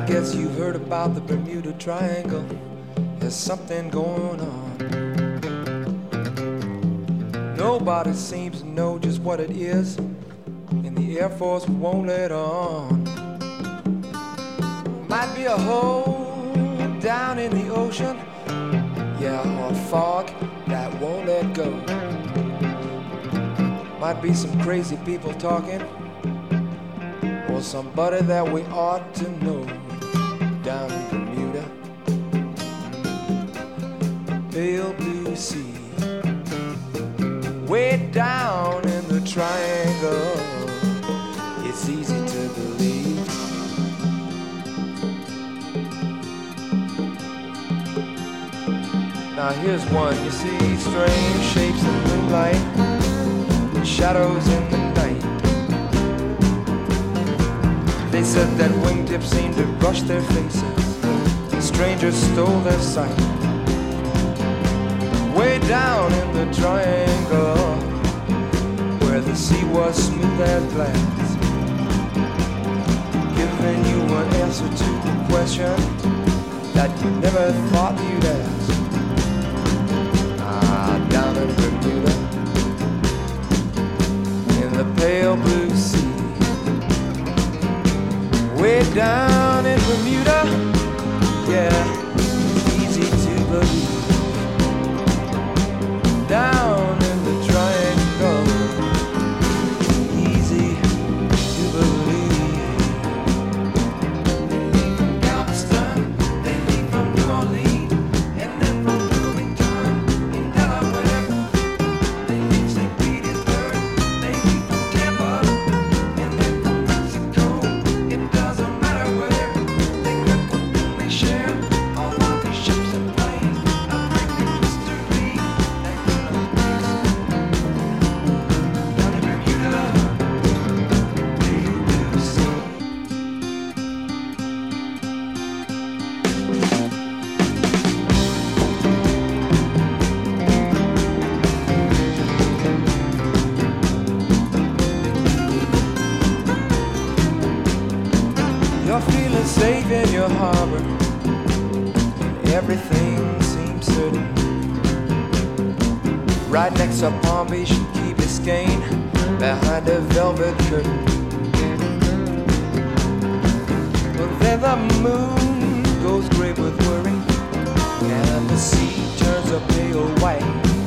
guess you've heard about the Bermuda Triangle. There's something going on. Nobody seems to know just what it is, and the Air Force won't let on. Might be a hole down in the ocean, yeah, or fog that won't let go. Might be some crazy people talking, or somebody that we ought to know. Down in Bermuda, pale blue sea, way down in the triangle, it's easy to believe. Now here's one, you see strange shapes in moonlight, shadows in the night. They said that wingtips seemed to brush their faces, strangers stole their sight. Way down in the triangle, where the sea was smooth as glass, giving you an answer to the question that you never thought you'd ask. Down in Bermuda, in the pale blue sea, way down in Bermuda, yeah, easy to believe. Down in the triangle, easy to believe. They leave from Galveston, they leave from New Orleans, and then from Bloomington in Delaware. They leave St. Petersburg, they leave from Tampa, and then from Mexico. It doesn't matter where they get, what do they share? All of these ships and planes, a breaking mystery. Down in Bermuda, pale blue sea. You're feeling safe in your harbor, and everything seems certain. Right next to Palm Beach and Key Biscayne, behind a velvet curtain. But then the moon goes gray with worry, and the sea turns a pale white.